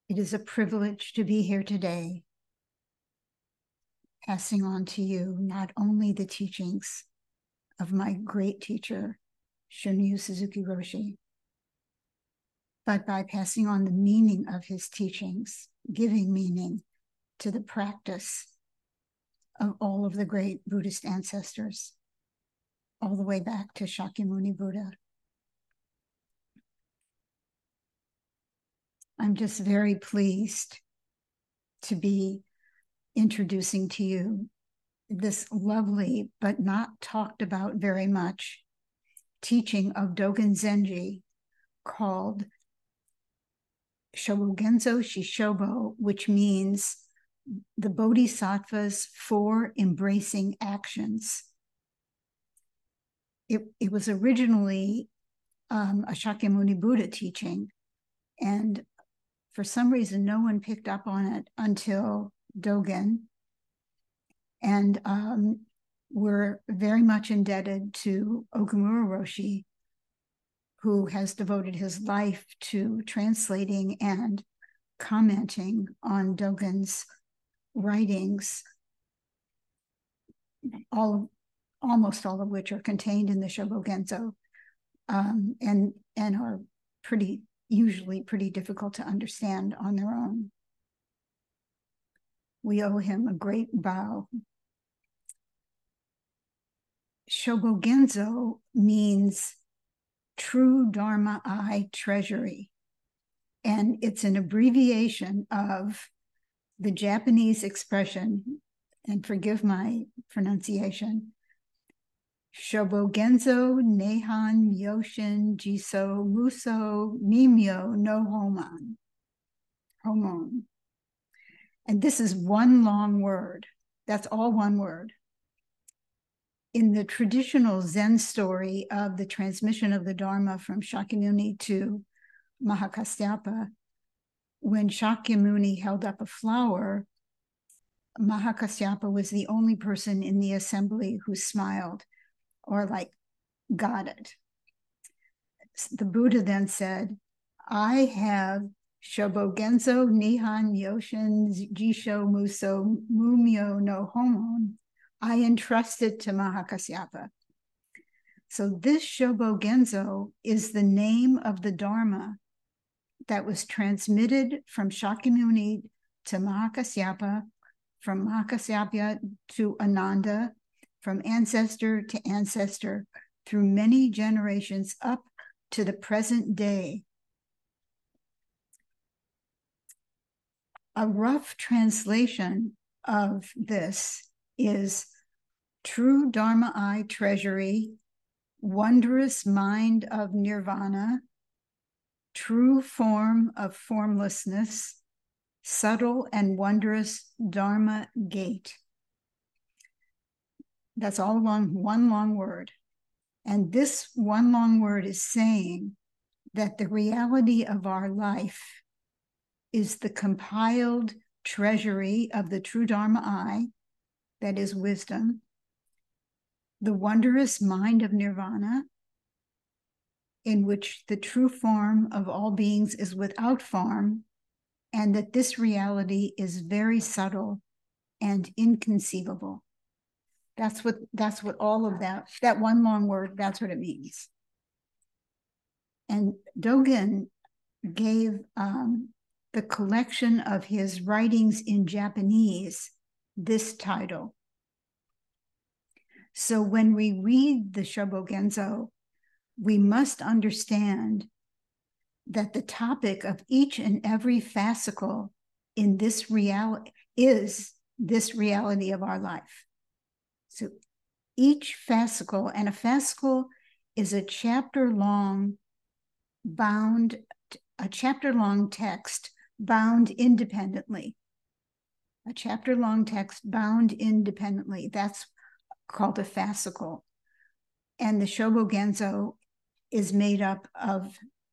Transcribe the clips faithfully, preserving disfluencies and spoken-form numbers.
It is a privilege to be here today, passing on to you not only the teachings of my great teacher, Shunryu Suzuki Roshi, but by passing on the meaning of his teachings, giving meaning to the practice of all of the great Buddhist ancestors, all the way back to Shakyamuni Buddha. I'm just very pleased to be introducing to you this lovely but not talked about very much teaching of Dogen Zenji called Shobogenzo Shishobo, which means the Bodhisattva's four embracing actions. It, it was originally um, a Shakyamuni Buddha teaching, and for some reason, no one picked up on it until Dogen. And um, we're very much indebted to Okumura Roshi, who has devoted his life to translating and commenting on Dogen's writings, all, almost all of which are contained in the Shobogenzo, um, and, and are pretty, usually pretty difficult to understand on their own. We owe him a great bow. Shobogenzo means true Dharma Eye treasury, and it's an abbreviation of the Japanese expression, and forgive my pronunciation, Shobogenzo Neihan Myoshin Jiso Muso Nimyo no Homon. Homon. And this is one long word. That's all one word. In the traditional Zen story of the transmission of the Dharma from Shakyamuni to Mahakasyapa, when Shakyamuni held up a flower, Mahakasyapa was the only person in the assembly who smiled or like got it. The Buddha then said, I have Shobogenzo Nihon Yoshin Jisho Muso Mumyo no Homon. I entrust it to Mahakasyapa. So this Shobogenzo is the name of the Dharma that was transmitted from Shakyamuni to Mahakasyapa, from Mahakasyapa to Ananda, from ancestor to ancestor, through many generations up to the present day. A rough translation of this is true Dharma Eye treasury, wondrous mind of nirvana, true form of formlessness, subtle and wondrous Dharma gate. That's all one, one long word. And this one long word is saying that the reality of our life is the compiled treasury of the true Dharma Eye, that is wisdom, the wondrous mind of nirvana, in which the true form of all beings is without form, and that this reality is very subtle and inconceivable. That's what, that's what all of that, that one long word, that's what it means. And Dogen gave um, the collection of his writings in Japanese this title. So when we read the Shobogenzo, we must understand that the topic of each and every fascicle in this reality is this reality of our life. So each fascicle, and a fascicle is a chapter long bound, a chapter long text bound independently. A chapter long text bound independently. That's called a fascicle. And the Shobogenzo is made up of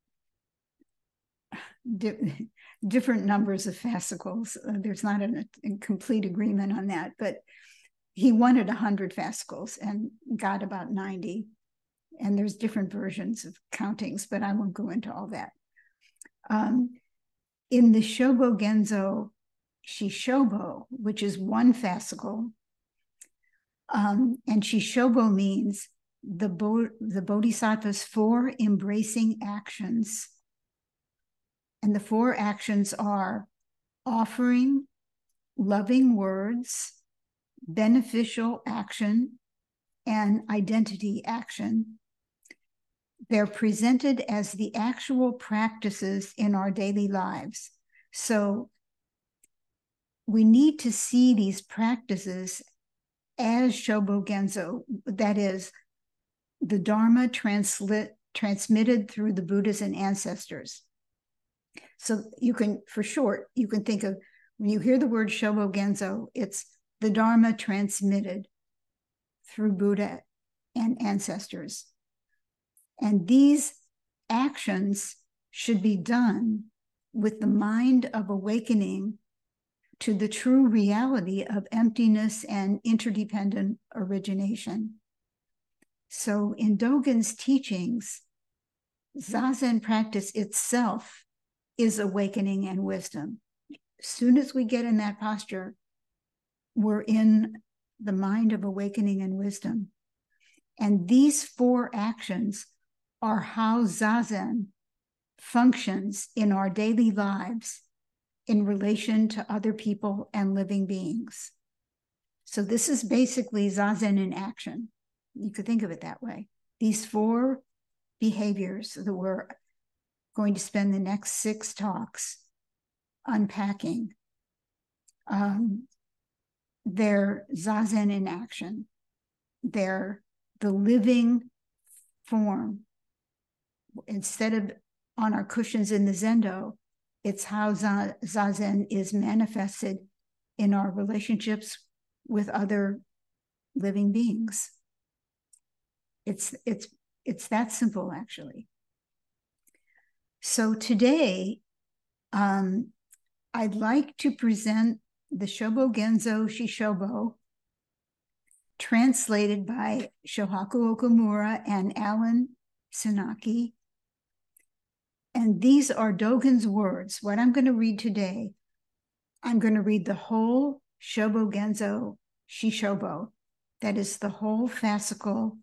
di different numbers of fascicles. Uh, there's not a, a complete agreement on that, but he wanted one hundred fascicles and got about ninety. And there's different versions of countings, but I won't go into all that. Um, In the Shobo Genzo Shishobo, which is one fascicle, um, and Shishobo means the, Bo the Bodhisattva's four embracing actions. And the four actions are offering, loving words, beneficial action, and identity action. They're presented as the actual practices in our daily lives. So we need to see these practices as Shobo Genzo, that is, the Dharma translit, transmitted through the Buddhas and ancestors. So you can, for short, you can think of, when you hear the word Shobo Genzo, it's the Dharma transmitted through Buddha and ancestors. And these actions should be done with the mind of awakening to the true reality of emptiness and interdependent origination. So in Dogen's teachings, Zazen practice itself is awakening and wisdom. As soon as we get in that posture, we're in the mind of awakening and wisdom. And these four actions are how Zazen functions in our daily lives in relation to other people and living beings. So this is basically Zazen in action. You could think of it that way. These four behaviors that we're going to spend the next six talks unpacking, um, they're Zazen in action. They're the living form. Instead of on our cushions in the Zendo, it's how Zazen is manifested in our relationships with other living beings. It's, it's, it's that simple, actually. So today, um, I'd like to present the Shobo Genzo Shishobo, translated by Shohaku Okumura and Alan Tsunaki. And these are Dogen's words. What I'm going to read today, I'm going to read the whole Shobo Genzo Shishobo. That is the whole fascicle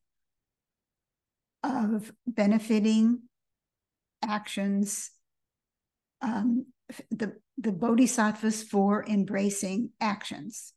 of benefiting actions, um, the, the Bodhisattva's four embracing actions.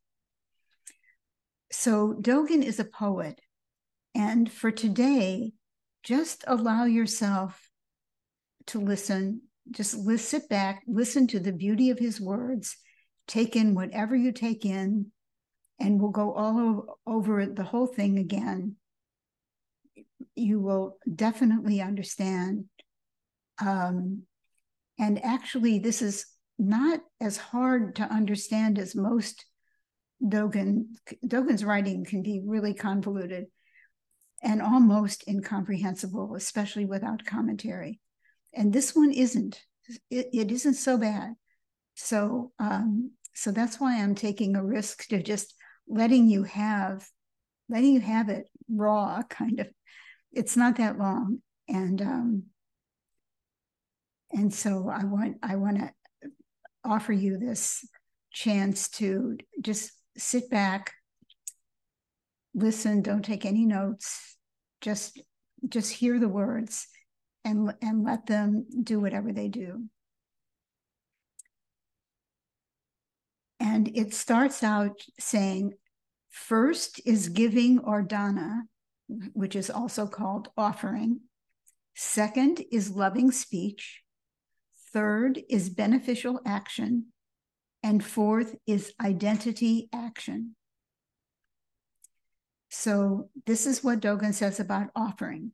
So Dogen is a poet. And for today, just allow yourself to listen, just sit back, listen to the beauty of his words, take in whatever you take in, and we'll go all over the whole thing again. You will definitely understand. Um, and actually, this is not as hard to understand as most Dogen. Dogen's writing can be really convoluted and almost incomprehensible, especially without commentary. And this one isn't. It, it isn't so bad. So, um, so that's why I'm taking a risk to just letting you have, letting you have it raw, kind of. It's not that long, and um, and so I want I want to offer you this chance to just sit back, listen, don't take any notes, just just hear the words, and and let them do whatever they do. And it starts out saying, first is giving or dana, which is also called offering. Second is loving speech. Third is beneficial action. And fourth is identity action. So this is what Dogen says about offering.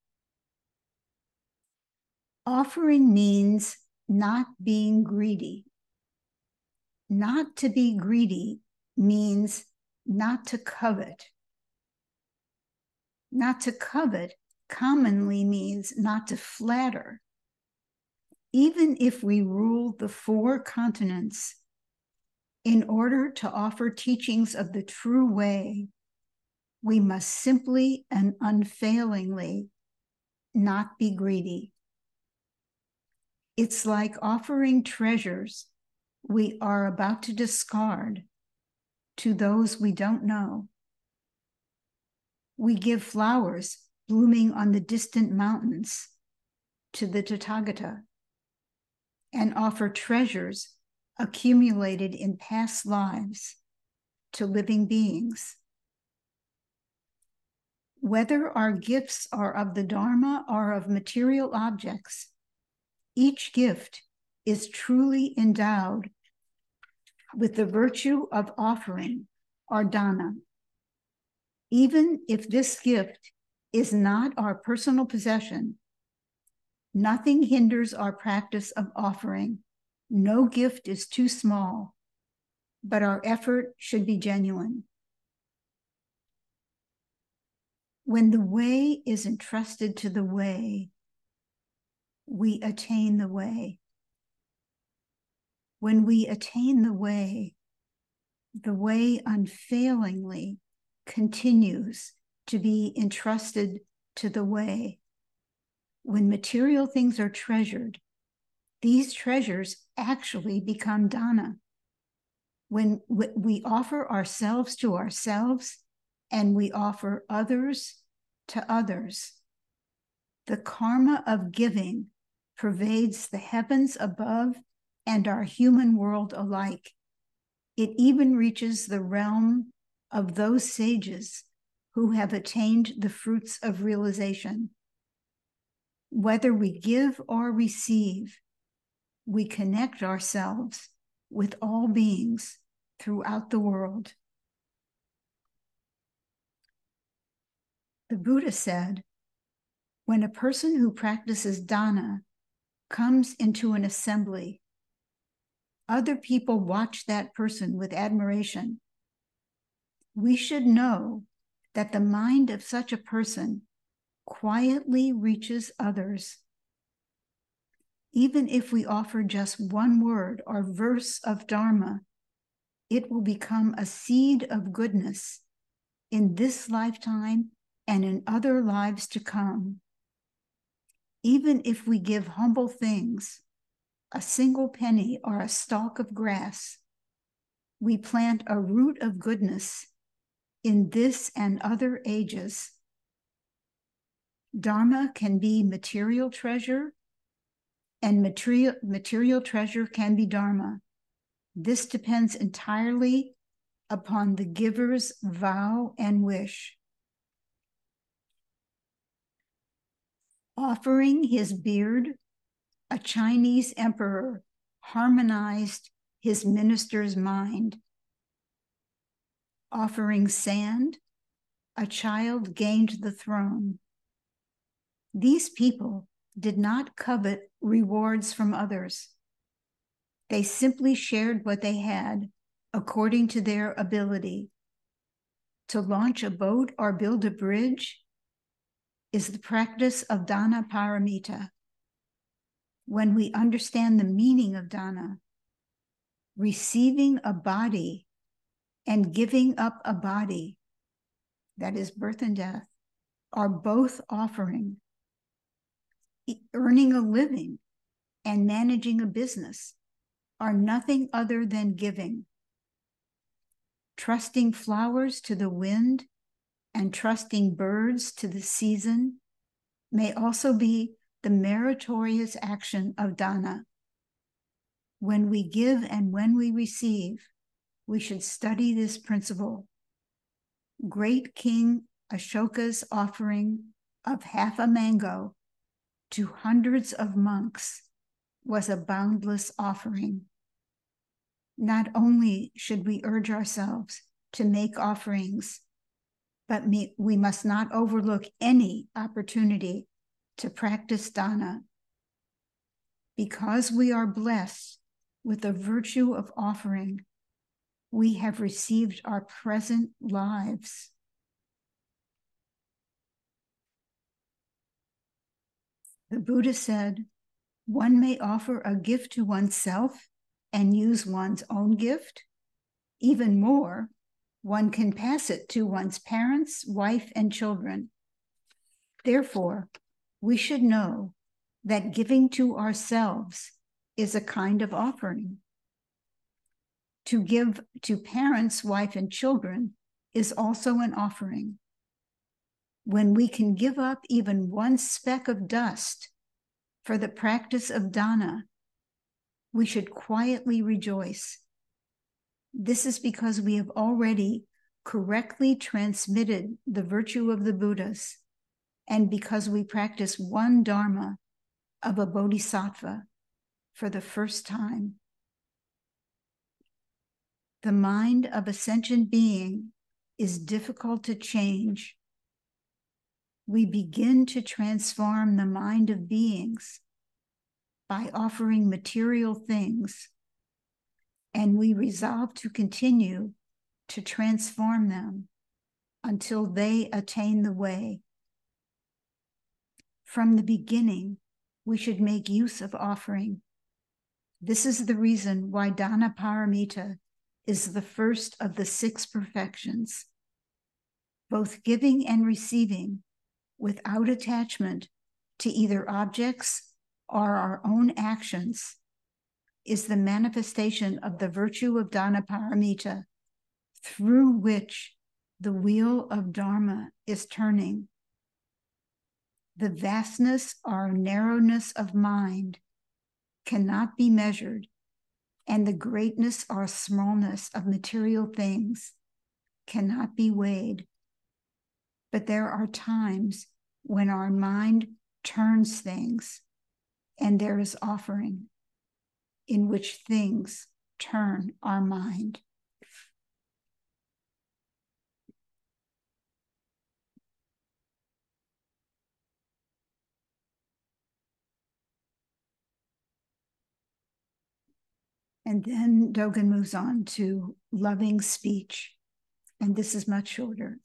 Offering means not being greedy. Not to be greedy means not to covet. Not to covet commonly means not to flatter. Even if we rule the four continents in order to offer teachings of the true way, we must simply and unfailingly not be greedy. It's like offering treasures we are about to discard to those we don't know. We give flowers blooming on the distant mountains to the Tathagata and offer treasures accumulated in past lives to living beings. Whether our gifts are of the Dharma or of material objects, each gift is truly endowed with the virtue of offering or dana. Even if this gift is not our personal possession, nothing hinders our practice of offering. No gift is too small, but our effort should be genuine. When the way is entrusted to the way, we attain the way. When we attain the way, the way unfailingly continues to be entrusted to the way. When material things are treasured, these treasures actually become dana. When we offer ourselves to ourselves and we offer others to others, the karma of giving pervades the heavens above and our human world alike. It even reaches the realm of those sages who have attained the fruits of realization. Whether we give or receive, we connect ourselves with all beings throughout the world. The Buddha said, when a person who practices dana comes into an assembly, other people watch that person with admiration. We should know that the mind of such a person quietly reaches others. Even if we offer just one word or verse of Dharma, it will become a seed of goodness in this lifetime and in other lives to come. Even if we give humble things, a single penny or a stalk of grass, we plant a root of goodness in this and other ages. Dharma can be material treasure, and material, material treasure can be Dharma. This depends entirely upon the giver's vow and wish. Offering his beard, a Chinese emperor harmonized his minister's mind. Offering sand, a child gained the throne. These people did not covet rewards from others. They simply shared what they had according to their ability. To launch a boat or build a bridge is the practice of dana paramita. When we understand the meaning of dana, receiving a body and giving up a body, that is birth and death, are both offering. Earning a living and managing a business are nothing other than giving. Trusting flowers to the wind and trusting birds to the season may also be the meritorious action of dana. When we give and when we receive, we should study this principle. Great King Ashoka's offering of half a mango to hundreds of monks was a boundless offering. Not only should we urge ourselves to make offerings, but we must not overlook any opportunity to practice dana. Because we are blessed with the virtue of offering, we have received our present lives. The Buddha said, one may offer a gift to oneself and use one's own gift. Even more, one can pass it to one's parents, wife, and children. Therefore, we should know that giving to ourselves is a kind of offering. To give to parents, wife, and children is also an offering. When we can give up even one speck of dust for the practice of dana, we should quietly rejoice. This is because we have already correctly transmitted the virtue of the Buddhas, and because we practice one dharma of a bodhisattva for the first time. The mind of a sentient being is difficult to change. We begin to transform the mind of beings by offering material things, and we resolve to continue to transform them until they attain the way. From the beginning, we should make use of offering. This is the reason why Dana Paramita is the first of the six perfections. Both giving and receiving without attachment to either objects or our own actions is the manifestation of the virtue of Dana Paramita, through which the wheel of Dharma is turning. The vastness or narrowness of mind cannot be measured, and the greatness or smallness of material things cannot be weighed. But there are times when our mind turns things, and there is offering in which things turn our mind. And then Dogen moves on to loving speech, and this is much shorter.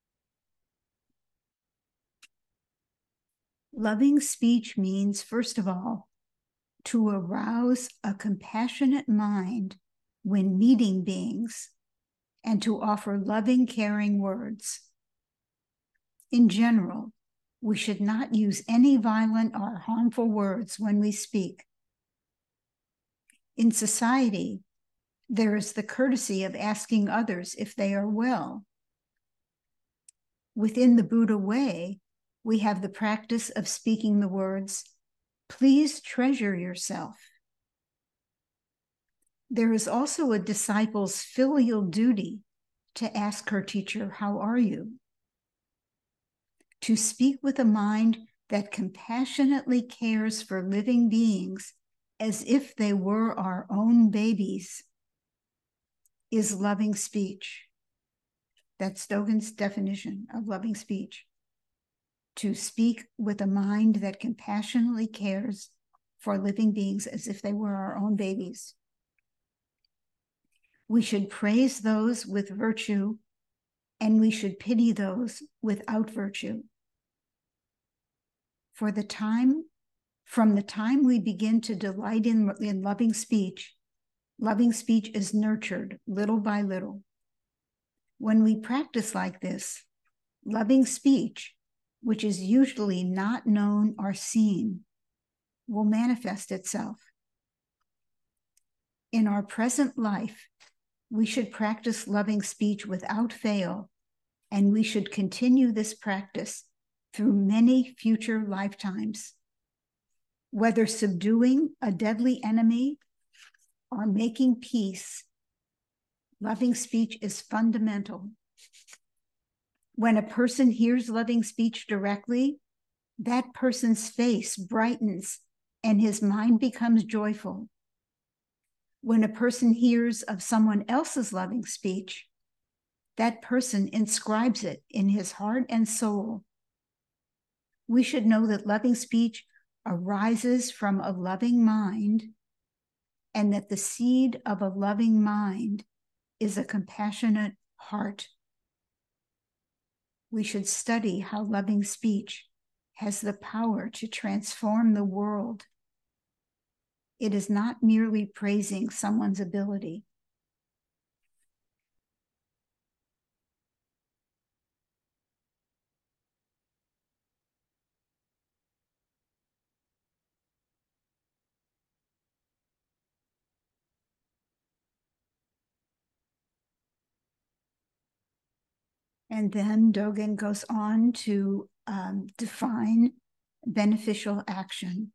Loving speech means, first of all, to arouse a compassionate mind when meeting beings and to offer loving, caring words. In general, we should not use any violent or harmful words when we speak. In society, there is the courtesy of asking others if they are well. Within the Buddha way, we have the practice of speaking the words, "Please treasure yourself." There is also a disciple's filial duty to ask her teacher, "How are you?" To speak with a mind that compassionately cares for living beings as if they were our own babies is loving speech. That's Dogen's definition of loving speech. To speak with a mind that compassionately cares for living beings as if they were our own babies. We should praise those with virtue, and we should pity those without virtue. For the time, from the time we begin to delight in, in loving speech, loving speech is nurtured little by little. When we practice like this, loving speech, which is usually not known or seen, will manifest itself. In our present life, we should practice loving speech without fail, and we should continue this practice through many future lifetimes. Whether subduing a deadly enemy or making peace, loving speech is fundamental. When a person hears loving speech directly, that person's face brightens and his mind becomes joyful. When a person hears of someone else's loving speech, that person inscribes it in his heart and soul. We should know that loving speech arises from a loving mind, and that the seed of a loving mind is a compassionate heart. We should study how loving speech has the power to transform the world. It is not merely praising someone's ability. And then Dogen goes on to um, define beneficial action.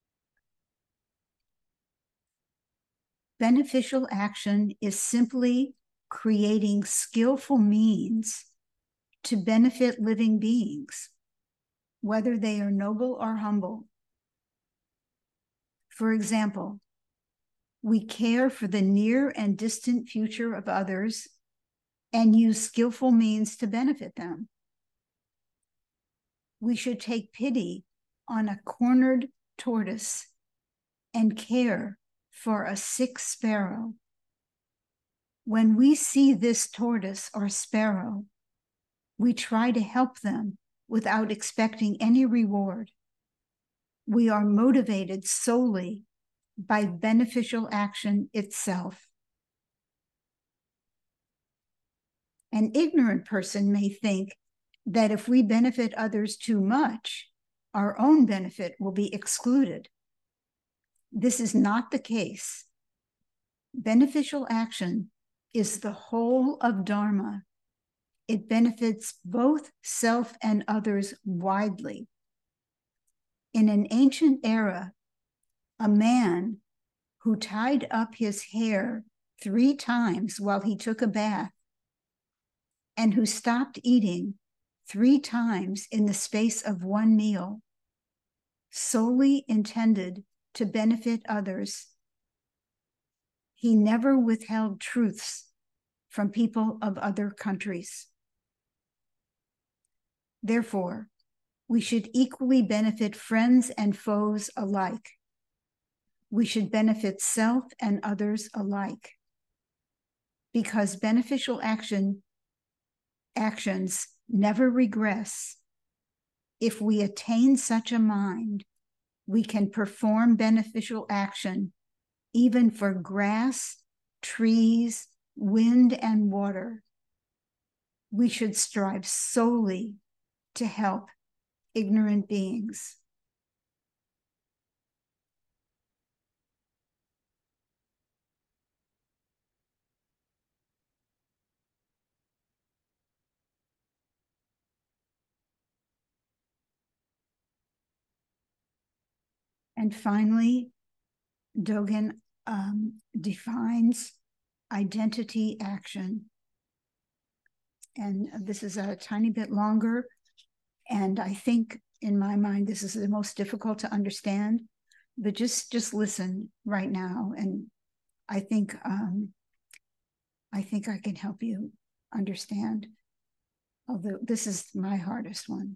Beneficial action is simply creating skillful means to benefit living beings, whether they are noble or humble. For example, we care for the near and distant future of others and use skillful means to benefit them. We should take pity on a cornered tortoise and care for a sick sparrow. When we see this tortoise or sparrow, we try to help them without expecting any reward. We are motivated solely by beneficial action itself. An ignorant person may think that if we benefit others too much, our own benefit will be excluded. This is not the case. Beneficial action is the whole of Dharma. It benefits both self and others widely. In an ancient era, a man who tied up his hair three times while he took a bath and who stopped eating three times in the space of one meal, solely intended to benefit others. He never withheld truths from people of other countries. Therefore, we should equally benefit friends and foes alike. We should benefit self and others alike, because beneficial action actions never regress. If we attain such a mind, we can perform beneficial action even for grass, trees, wind, and water. We should strive solely to help ignorant beings. And finally, Dogen um, defines identity action. And this is a tiny bit longer. And I think in my mind, this is the most difficult to understand, but just, just listen right now. And I think, um, I think I can help you understand, although this is my hardest one.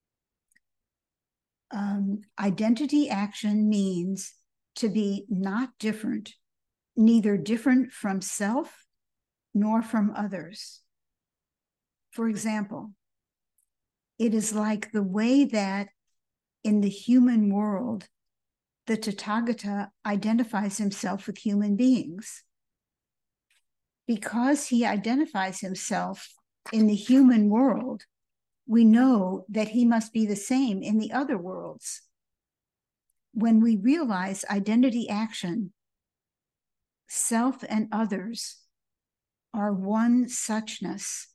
Um, identity action means to be not different, neither different from self nor from others. For example, it is like the way that in the human world, the Tathagata identifies himself with human beings. Because he identifies himself in the human world, we know that he must be the same in the other worlds. When we realize identity action, self and others are one suchness.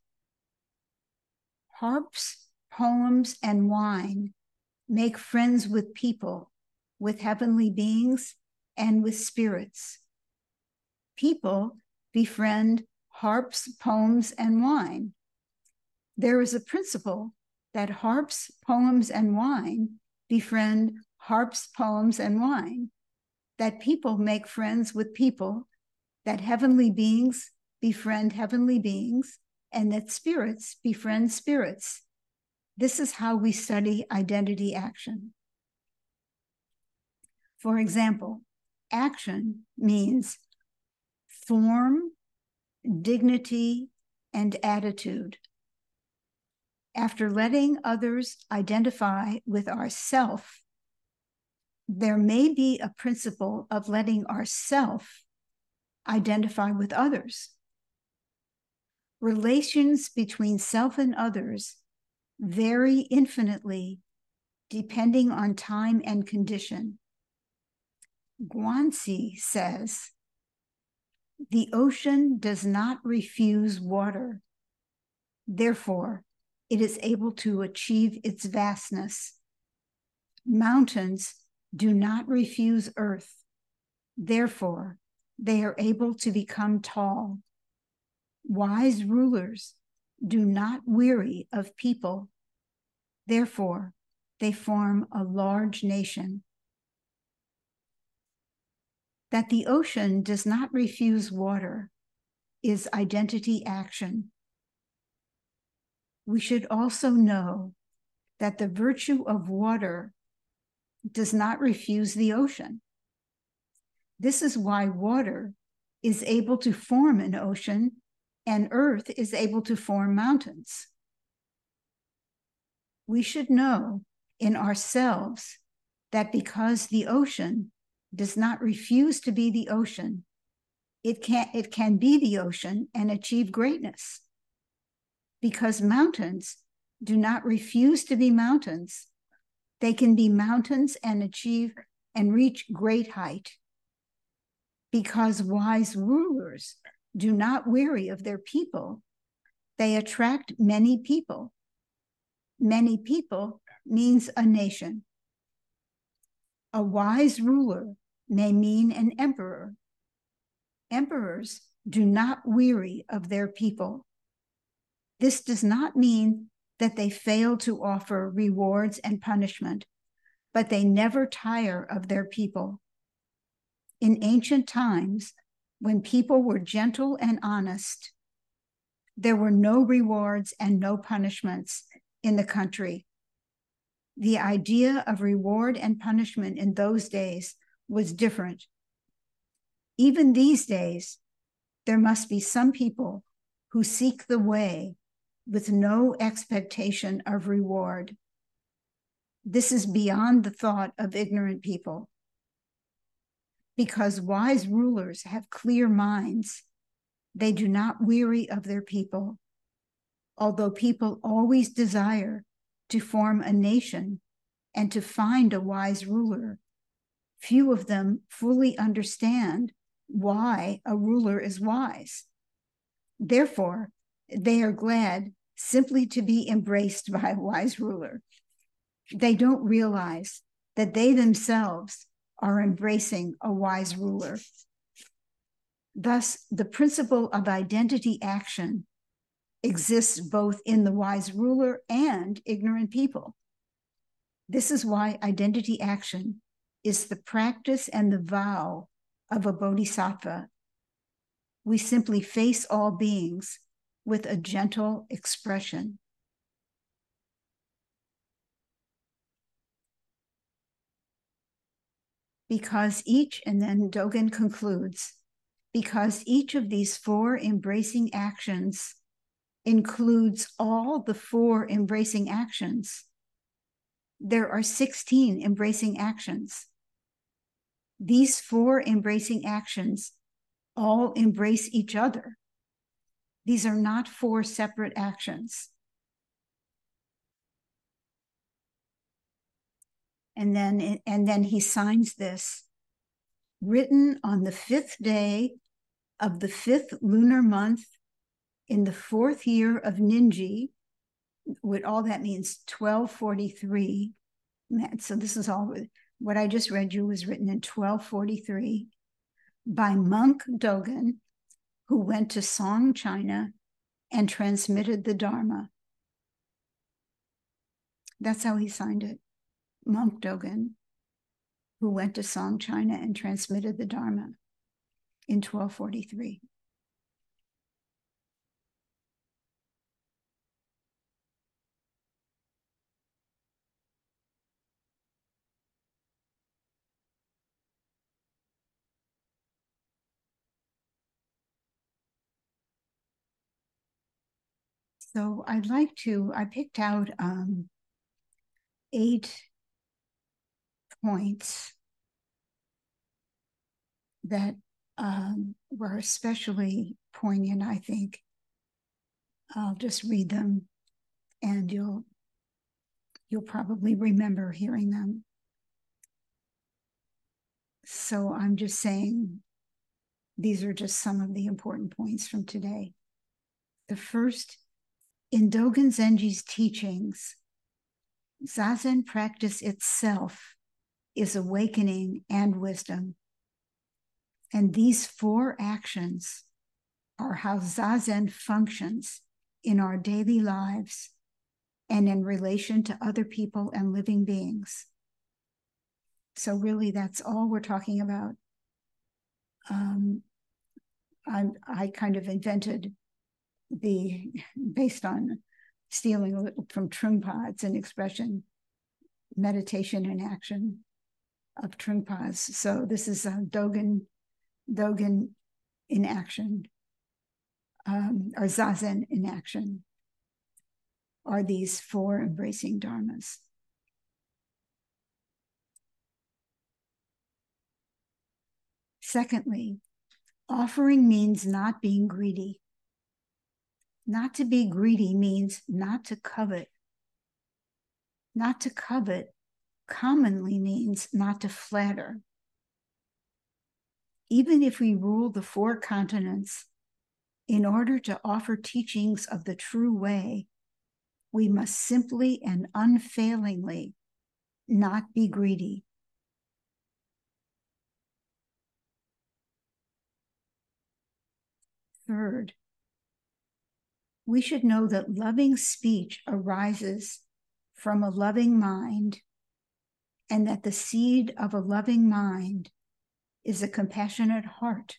Harps, poems, and wine make friends with people, with heavenly beings, and with spirits. People befriend harps, poems, and wine. There is a principle that harps, poems, and wine befriend harps, poems, and wine, that people make friends with people, that heavenly beings befriend heavenly beings, and that spirits befriend spirits. This is how we study identity action. For example, action means form, dignity, and attitude. After letting others identify with ourself, there may be a principle of letting ourself identify with others. Relations between self and others vary infinitely depending on time and condition. Guanxi says, "The ocean does not refuse water. Therefore, it is able to achieve its vastness. Mountains do not refuse earth. Therefore, they are able to become tall. Wise rulers do not weary of people. Therefore, they form a large nation. That the ocean does not refuse water is identity action. We should also know that the virtue of water does not refuse the ocean. This is why water is able to form an ocean and earth is able to form mountains. We should know in ourselves that because the ocean does not refuse to be the ocean, it can, it can be the ocean and achieve greatness. Because mountains do not refuse to be mountains, they can be mountains and achieve and reach great height. Because wise rulers do not weary of their people, they attract many people. Many people means a nation. A wise ruler may mean an emperor. Emperors do not weary of their people. This does not mean that they fail to offer rewards and punishment, but they never tire of their people. In ancient times, when people were gentle and honest, there were no rewards and no punishments in the country. The idea of reward and punishment in those days was different. Even these days, there must be some people who seek the way with no expectation of reward. This is beyond the thought of ignorant people. Because wise rulers have clear minds, they do not weary of their people. Although people always desire to form a nation and to find a wise ruler, few of them fully understand why a ruler is wise. Therefore, they are glad simply to be embraced by a wise ruler. They don't realize that they themselves are embracing a wise ruler. Thus, the principle of identity action exists both in the wise ruler and ignorant people. This is why identity action is the practice and the vow of a bodhisattva. We simply face all beings with a gentle expression. Because each, and then Dogen concludes, because each of these four embracing actions includes all the four embracing actions, there are sixteen embracing actions. These four embracing actions all embrace each other. These are not four separate actions. And then, and then he signs this, written on the fifth day of the fifth lunar month in the fourth year of Ninji, what all that means, twelve forty-three. So this is all, what I just read you was written in twelve forty-three by monk Dogen, who went to Song, China, and transmitted the Dharma. That's how he signed it. Monk Dogen, who went to Song, China, and transmitted the Dharma in twelve forty-three. So I'd like to, I picked out um, eight points that um, were especially poignant, I think. I'll just read them and you'll, you'll probably remember hearing them. So I'm just saying, these are just some of the important points from today. The first In Dogen Zenji's teachings, Zazen practice itself is awakening and wisdom. And these four actions are how Zazen functions in our daily lives and in relation to other people and living beings. So really, that's all we're talking about. Um, I, I kind of invented the, based on stealing a little from Trungpa's an expression, meditation in action of Trungpa's. So this is a Dogen, Dogen in action, um, or Zazen in action, are these four embracing dharmas. Secondly, offering means not being greedy. Not to be greedy means not to covet. Not to covet commonly means not to flatter. Even if we rule the four continents, in order to offer teachings of the true way, we must simply and unfailingly not be greedy. Third, we should know that loving speech arises from a loving mind, and that the seed of a loving mind is a compassionate heart.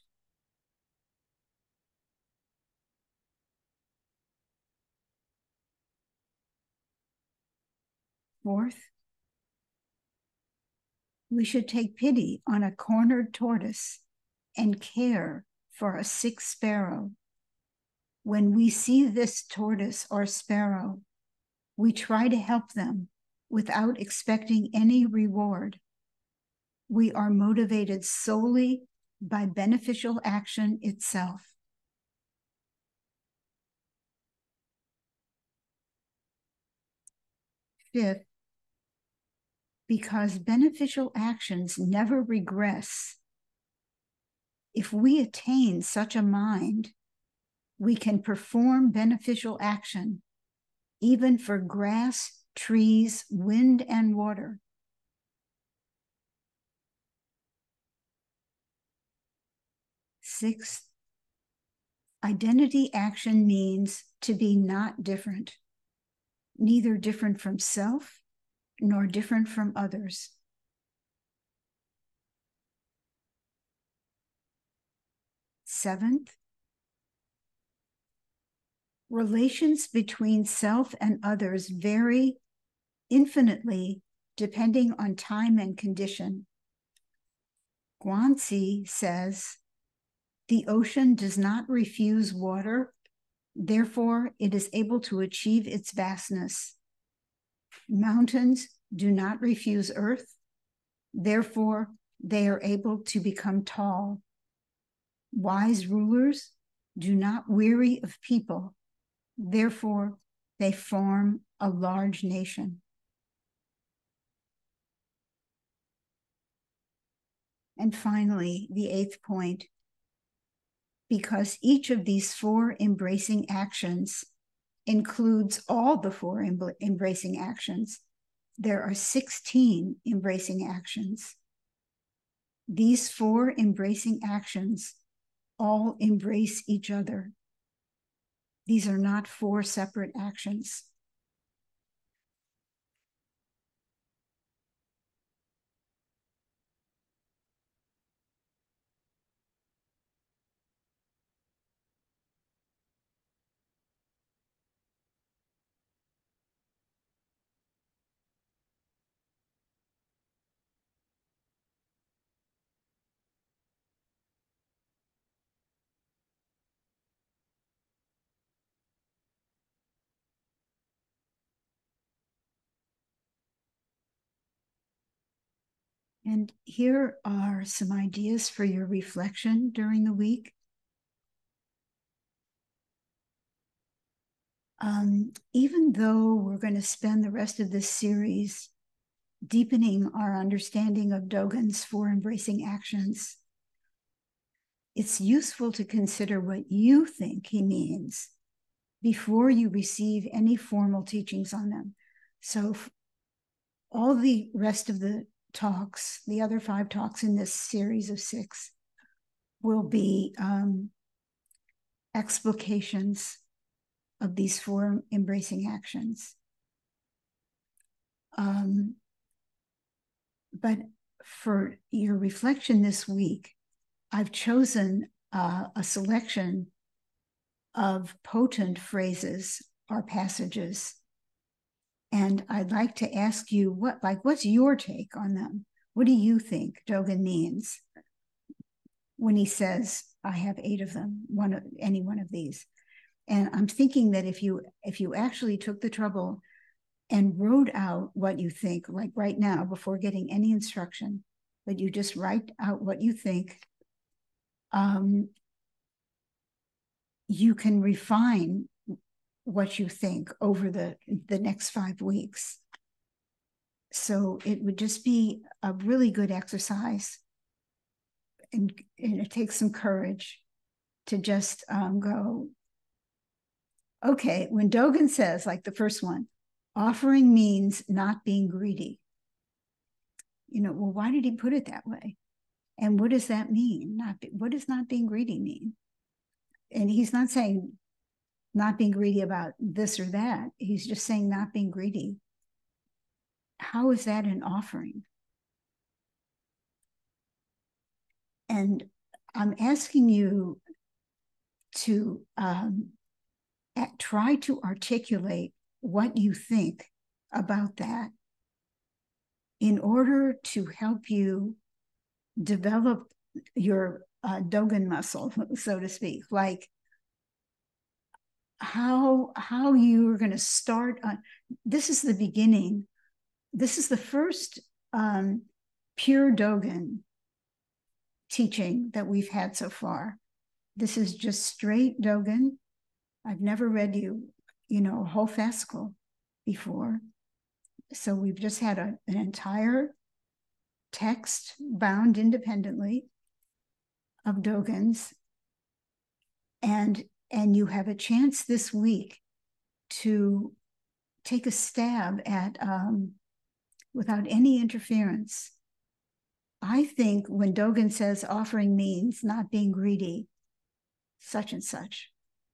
Fourth, we should take pity on a cornered tortoise and care for a sick sparrow. When we see this tortoise or sparrow, we try to help them without expecting any reward. We are motivated solely by beneficial action itself. Fifth, because beneficial actions never regress, if we attain such a mind, we can perform beneficial action, even for grass, trees, wind, and water. Sixth, identity action means to be not different, neither different from self nor different from others. Seventh, relations between self and others vary infinitely depending on time and condition. Guanxi says, the ocean does not refuse water, therefore it is able to achieve its vastness. Mountains do not refuse earth, therefore they are able to become tall. Wise rulers do not weary of people, therefore they form a large nation. And finally, the eighth point, because each of these four embracing actions includes all the four em- embracing actions, there are sixteen embracing actions. These four embracing actions all embrace each other. These are not four separate actions. And here are some ideas for your reflection during the week. Um, even though we're going to spend the rest of this series deepening our understanding of Dogen's four embracing actions, it's useful to consider what you think he means before you receive any formal teachings on them. So all the rest of the talks, the other five talks in this series of six, will be um, explications of these four embracing actions. Um, but for your reflection this week, I've chosen uh, a selection of potent phrases or passages. And I'd like to ask you, what, like, what's your take on them? What do you think Dogen means when he says, I have eight of them, one of any one of these? And I'm thinking that if you if you actually took the trouble and wrote out what you think, like right now, before getting any instruction, but you just write out what you think, um, you can refine what you think over the, the next five weeks. So it would just be a really good exercise. And, and it takes some courage to just um, go, okay, when Dogen says, like the first one, offering means not being greedy. You know, well, why did he put it that way? And what does that mean? Not be, what does not being greedy mean? And he's not saying not being greedy about this or that. He's just saying not being greedy. How is that an offering? And I'm asking you to um, at, try to articulate what you think about that in order to help you develop your uh, Dogen muscle, so to speak, like how, how you're going to start on, this is the beginning. This is the first um, pure Dogen teaching that we've had so far. This is just straight Dogen. I've never read you, you know, a whole fascicle before. So we've just had a, an entire text bound independently of Dogen's. And, and you have a chance this week to take a stab at, um, without any interference. I think when Dogen says offering means not being greedy, such and such.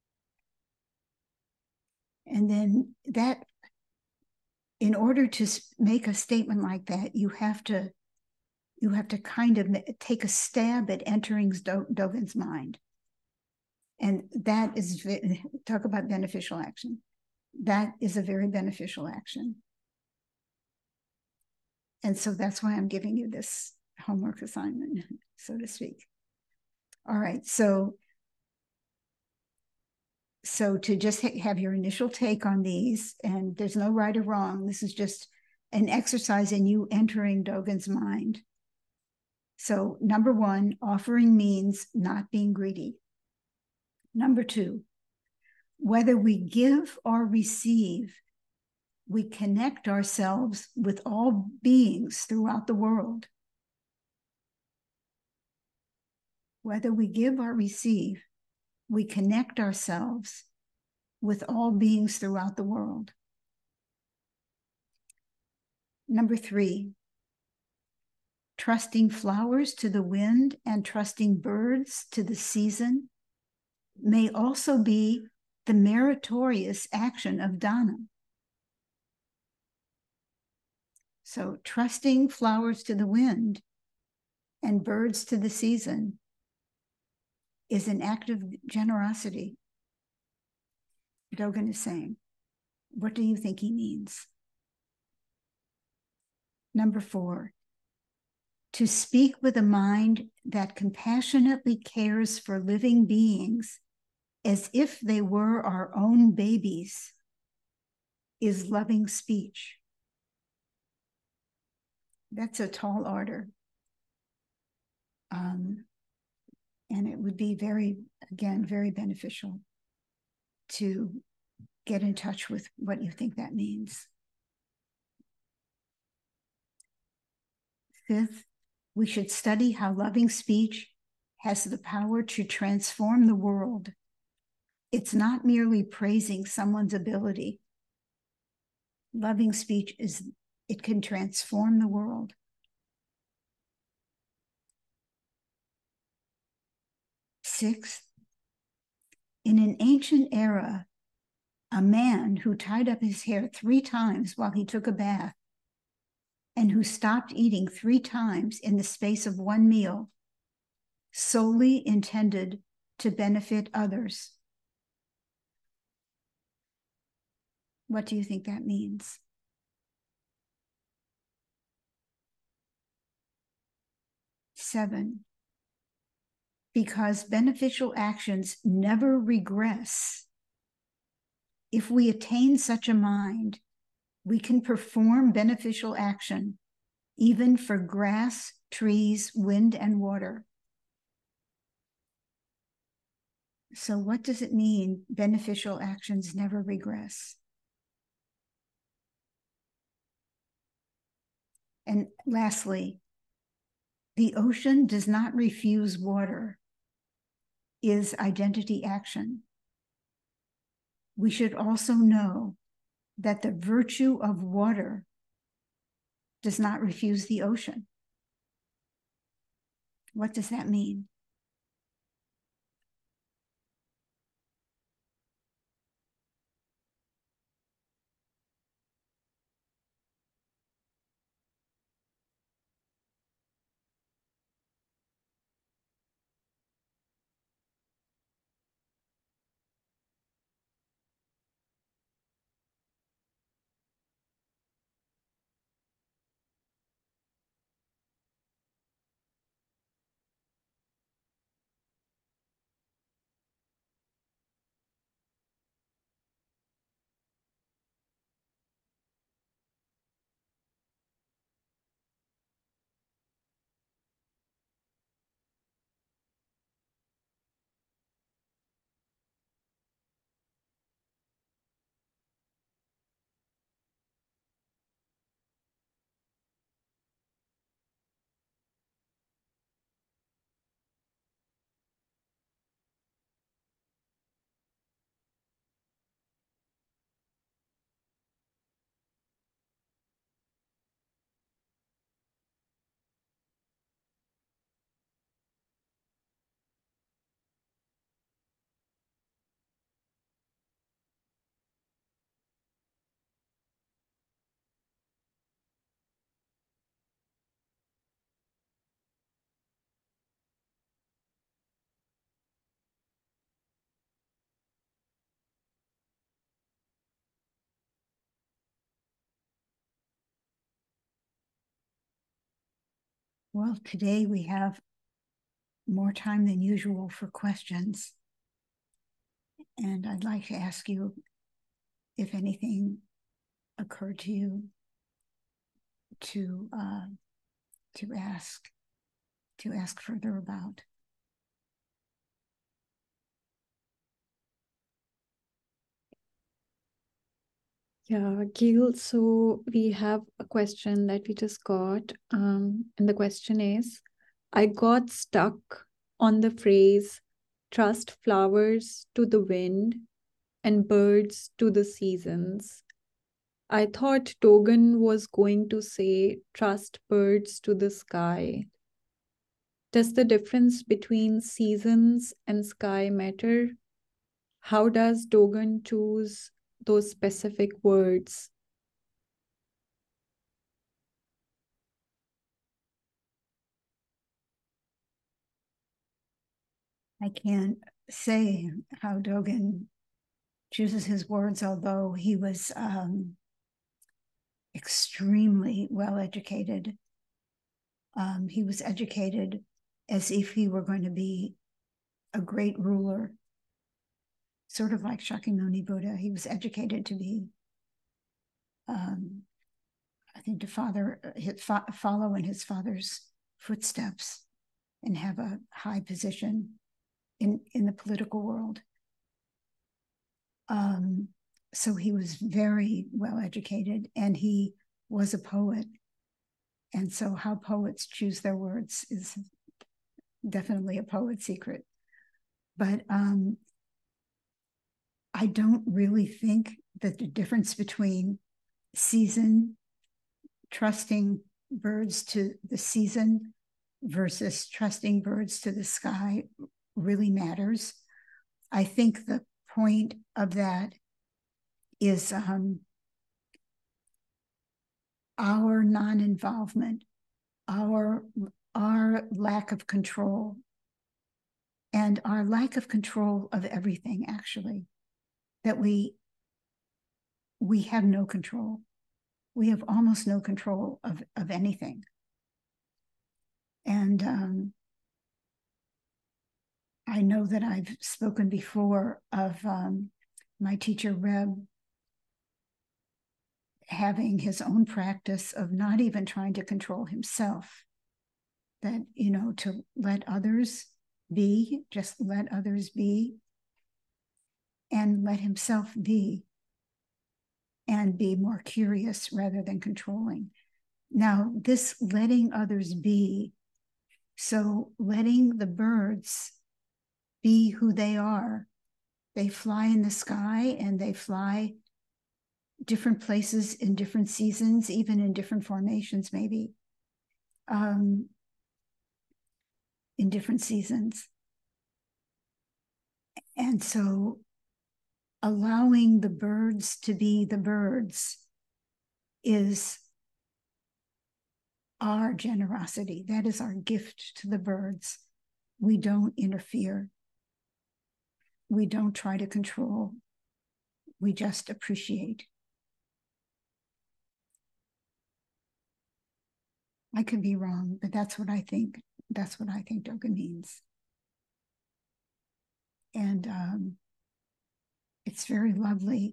And then that, in order to make a statement like that, you have to, you have to kind of take a stab at entering Dogen's mind. And that is, talk about beneficial action. That is a very beneficial action. And so that's why I'm giving you this homework assignment, so to speak. All right, so, so to just ha have your initial take on these, and there's no right or wrong, this is just an exercise in you entering Dogen's mind. So number one, offering means not being greedy. Number two, whether we give or receive, we connect ourselves with all beings throughout the world. Whether we give or receive, we connect ourselves with all beings throughout the world. Number three, trusting flowers to the wind and trusting birds to the season may also be the meritorious action of dana. So trusting flowers to the wind and birds to the season is an act of generosity. Dogen is saying, what do you think he means? Number four, to speak with a mind that compassionately cares for living beings as if they were our own babies is loving speech. That's a tall order. Um, and it would be very, again, very beneficial to get in touch with what you think that means. Fifth, we should study how loving speech has the power to transform the world It's not merely praising someone's ability. Loving speech is, it can transform the world. Sixth, in an ancient era, a man who tied up his hair three times while he took a bath and who stopped eating three times in the space of one meal solely intended to benefit others. What do you think that means? Seven, because beneficial actions never regress. If we attain such a mind, we can perform beneficial action, even for grass, trees, wind, and water. So what does it mean, beneficial actions never regress? And lastly, the ocean does not refuse water is identity action. We should also know that the virtue of water does not refuse the ocean. What does that mean? Well, today we have more time than usual for questions. And I'd like to ask you if anything occurred to you to uh, to ask to ask further about. Yeah, Gil, so we have a question that we just got. Um, and the question is, I got stuck on the phrase, trust flowers to the wind and birds to the seasons. I thought Dogen was going to say, trust birds to the sky. Does the difference between seasons and sky matter? How does Dogen choose those specific words? I can't say how Dogen chooses his words, although he was um, extremely well educated. Um, he was educated as if he were going to be a great ruler, sort of like Shakyamuni Buddha. He was educated to be, um, I think, to father, his, follow in his father's footsteps and have a high position in, in the political world. Um, so he was very well educated, and he was a poet. And so how poets choose their words is definitely a poet's secret. But um, I don't really think that the difference between season, trusting birds to the season versus trusting birds to the sky really matters. I think the point of that is um, our non-involvement, our, our lack of control, and our lack of control of everything, actually, that we, we have no control. We have almost no control of, of anything. And um, I know that I've spoken before of um, my teacher, Reb, having his own practice of not even trying to control himself, that, you know, to let others be, just let others be, and let himself be, and be more curious rather than controlling. Now, this letting others be, so letting the birds be who they are. They fly in the sky and they fly different places in different seasons, even in different formations, maybe, um, in different seasons. And so allowing the birds to be the birds is our generosity. That is our gift to the birds. We don't interfere. We don't try to control. We just appreciate. I could be wrong, but that's what I think. That's what I think Dogen means. And um, it's very lovely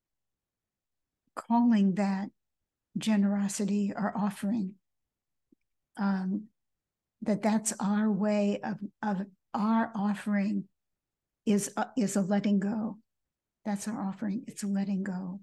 calling that generosity or offering, um, that that's our way of, of our offering is, uh, is a letting go. That's our offering. It's a letting go.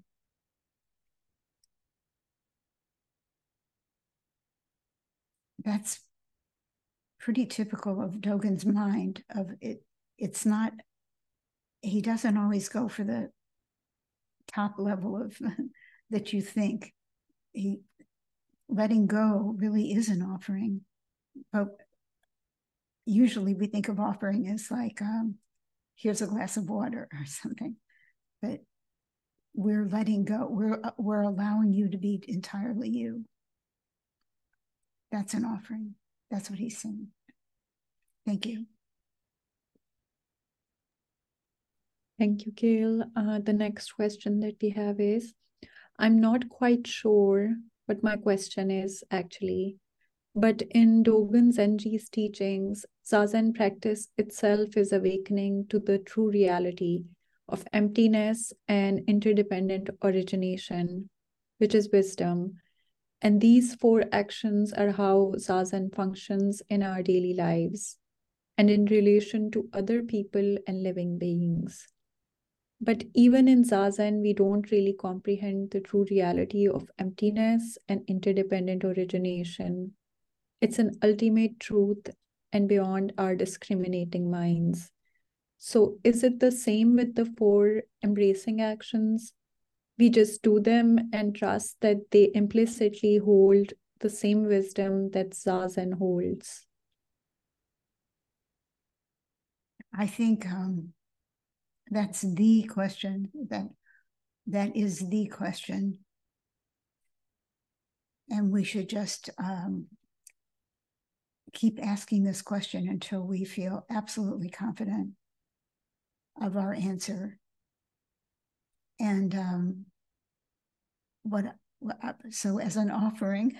That's pretty typical of Dogen's mind. Of it, it's not, he doesn't always go for the top level of that you think. He, letting go really is an offering. But usually we think of offering as like, um, here's a glass of water or something. But we're letting go. We're, we're allowing you to be entirely you. That's an offering. That's what he's saying. Thank you. Thank you, Gail. Uh, the next question that we have is, I'm not quite sure what my question is actually, but in Dogen Zenji's teachings, Zazen practice itself is awakening to the true reality of emptiness and interdependent origination, which is wisdom. And these four actions are how Zazen functions in our daily lives and in relation to other people and living beings. But even in Zazen, we don't really comprehend the true reality of emptiness and interdependent origination. It's an ultimate truth and beyond our discriminating minds. So is it the same with the four embracing actions? We just do them and trust that they implicitly hold the same wisdom that Zazen holds. I think um, that's the question. That that is the question, and we should just um, keep asking this question until we feel absolutely confident of our answer. And um, what, what so as an offering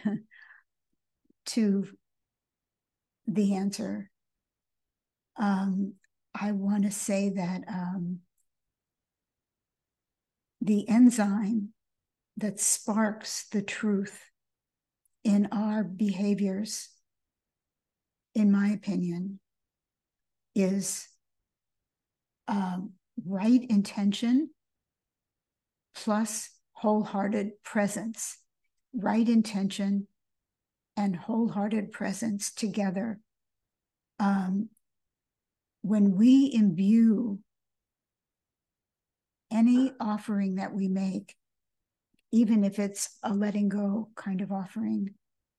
to the answer, um, I want to say that um, the enzyme that sparks the truth in our behaviors, in my opinion, is um, right intention plus wholehearted presence. Right intention and wholehearted presence together. Um, when we imbue any offering that we make, even if it's a letting go kind of offering,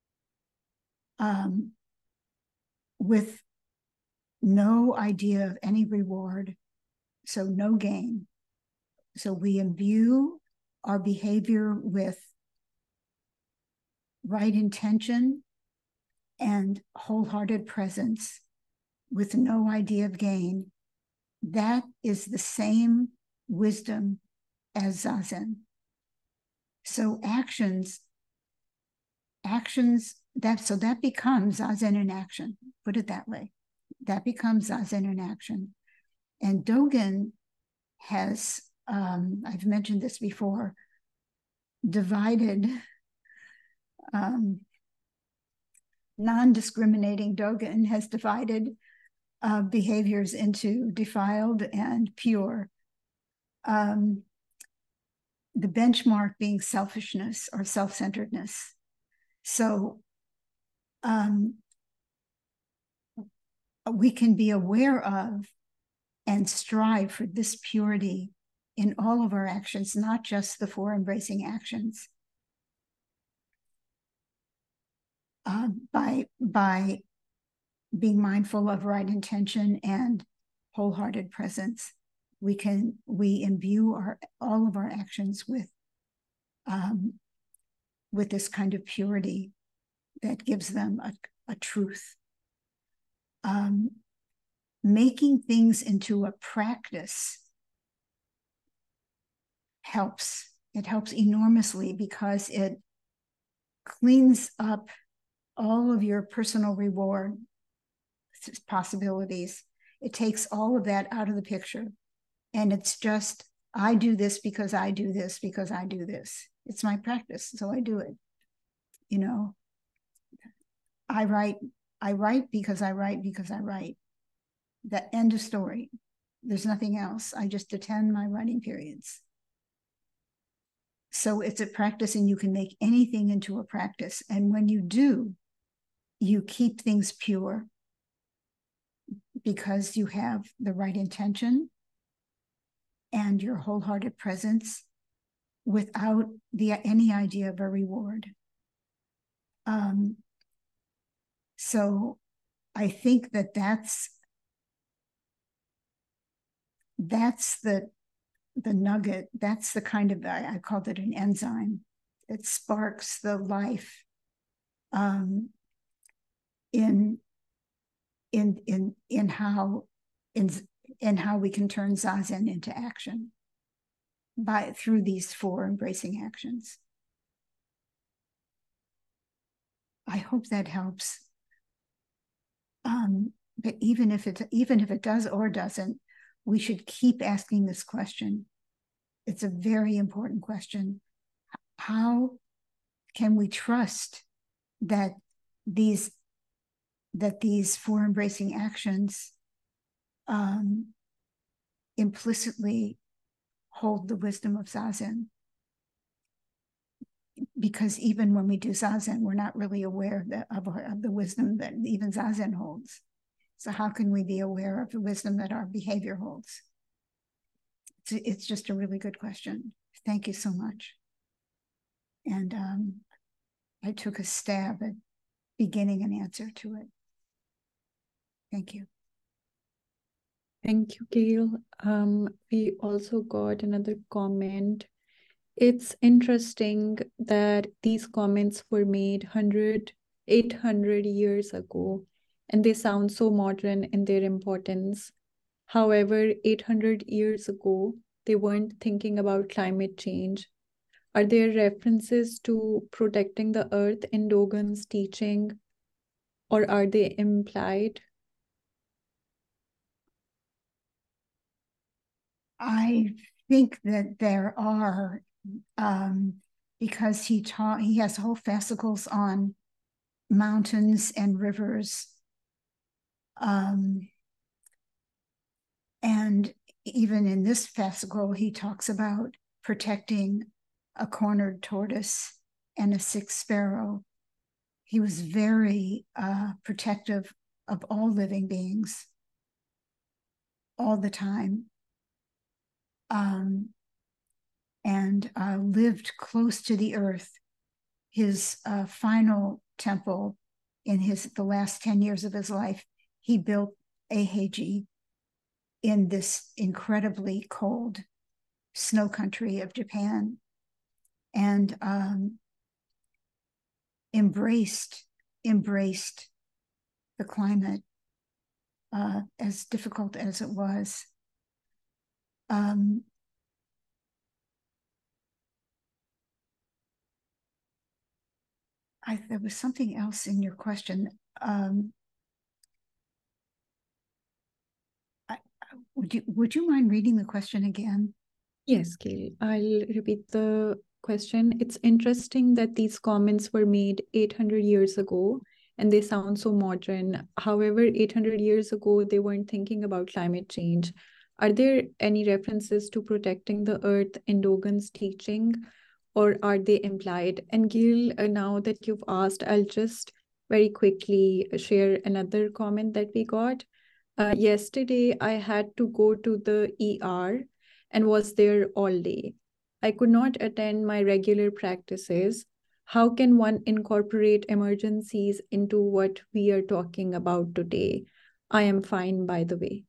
um, with no idea of any reward, so no gain. So we imbue our behavior with right intention and wholehearted presence with no idea of gain. That is the same wisdom as Zazen. So actions, actions, that so that becomes Zazen in action, put it that way. That becomes Zazen in action. And Dogen has, um, I've mentioned this before, divided, um, non-discriminating Dogen has divided uh, behaviors into defiled and pure. Um, the benchmark being selfishness or self-centeredness. So um, we can be aware of and strive for this purity in all of our actions, not just the four embracing actions. Uh, by, by being mindful of right intention and wholehearted presence, we can, we imbue our, all of our actions with, um, with this kind of purity that gives them a, a truth. Um, making things into a practice helps. It helps enormously because it cleans up all of your personal reward possibilities. It takes all of that out of the picture. And it's just, I do this because I do this because I do this. It's my practice, so I do it. You know, I write, I write because I write because I write. That end of story. There's nothing else. I just attend my writing periods. So it's a practice, and you can make anything into a practice. And when you do, you keep things pure because you have the right intention and your wholehearted presence without the any idea of a reward. Um, so I think that that's that's the the nugget. That's the kind of, I, I called it an enzyme. It sparks the life um, in in in in how in in how we can turn Zazen into action by through these four embracing actions. I hope that helps. Um, but even if it even if it does or doesn't, we should keep asking this question. It's a very important question. How can we trust that these that these four embracing actions um, implicitly hold the wisdom of Zazen? Because even when we do Zazen, we're not really aware of the, of, of the wisdom that even Zazen holds. So how can we be aware of the wisdom that our behavior holds? It's, it's just a really good question. Thank you so much. And um, I took a stab at beginning an answer to it. Thank you. Thank you, Gail. Um, we also got another comment. It's interesting that these comments were made one hundred, eight hundred years ago, and they sound so modern in their importance. However, eight hundred years ago, they weren't thinking about climate change. Are there references to protecting the earth in Dogen's teaching, or are they implied? I think that there are, um, because he taught, he has whole fascicles on mountains and rivers. Um, and even in this fascicle, he talks about protecting a cornered tortoise and a sick sparrow. He was very uh, protective of all living beings all the time. Um, and uh, lived close to the earth. His uh, final temple in his the last ten years of his life, he built Eiheiji in this incredibly cold snow country of Japan, and um, embraced embraced the climate, uh, as difficult as it was. Um, I, there was something else in your question. Um, I, would you would you mind reading the question again? Yes, Gail. I'll repeat the question. It's interesting that these comments were made eight hundred years ago and they sound so modern. However, eight hundred years ago, they weren't thinking about climate change. Are there any references to protecting the earth in Dogen's teaching, or are they implied? And Gail, uh, now that you've asked, I'll just very quickly share another comment that we got. Uh, yesterday, I had to go to the E R and was there all day. I could not attend my regular practices. How can one incorporate emergencies into what we are talking about today? I am fine, by the way.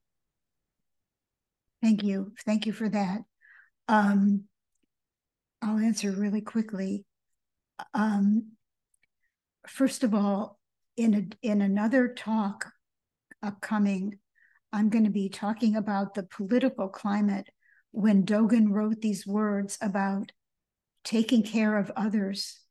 Thank you. Thank you for that. Um, I'll answer really quickly. Um, first of all, in a, in another talk upcoming, I'm going to be talking about the political climate when Dogen wrote these words about taking care of others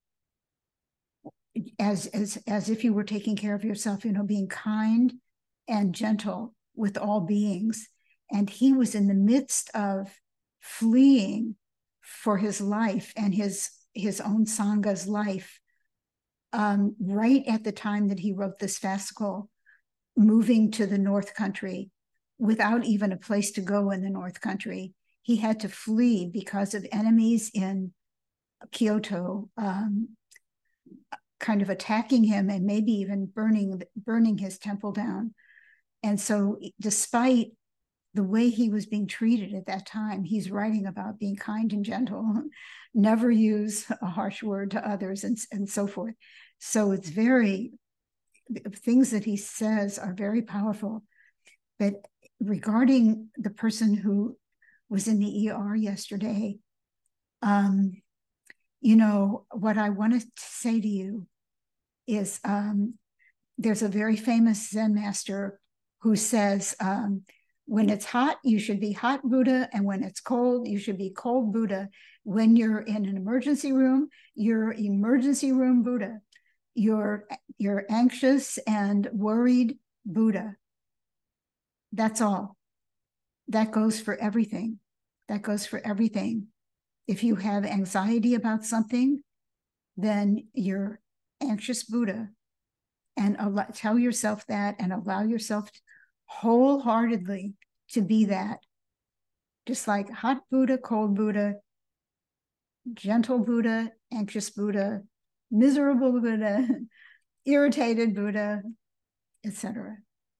as, as, as if you were taking care of yourself, you know, being kind and gentle with all beings. And he was in the midst of fleeing for his life and his, his own Sangha's life, um, right at the time that he wrote this fascicle, moving to the North Country without even a place to go in the North Country. He had to flee because of enemies in Kyoto, um, kind of attacking him and maybe even burning, burning his temple down. And so despite the way he was being treated at that time, he's writing about being kind and gentle, never use a harsh word to others, and, and so forth. So it's very, things that he says are very powerful. But regarding the person who was in the E R yesterday, um, you know, what I wanted to say to you is um, there's a very famous Zen master who says, um, when it's hot, you should be hot Buddha, and when it's cold, you should be cold Buddha. When you're in an emergency room, you're emergency room Buddha. You're, you're anxious and worried Buddha. That's all. That goes for everything. That goes for everything. If you have anxiety about something, then you're anxious Buddha. And allow, tell yourself that and allow yourself wholeheartedly to be that. Just like hot Buddha, cold Buddha, gentle Buddha, anxious Buddha, miserable Buddha, irritated Buddha, et cetera.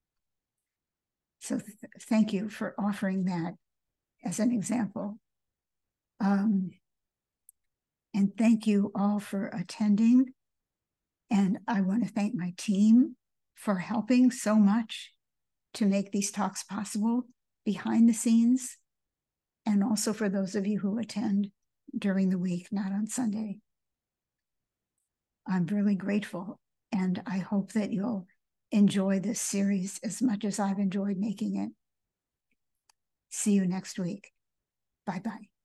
So th thank you for offering that as an example. Um, and thank you all for attending. And I want to thank my team for helping so much to make these talks possible behind the scenes, and also for those of you who attend during the week, not on Sunday. I'm really grateful, and I hope that you'll enjoy this series as much as I've enjoyed making it. See you next week. Bye-bye.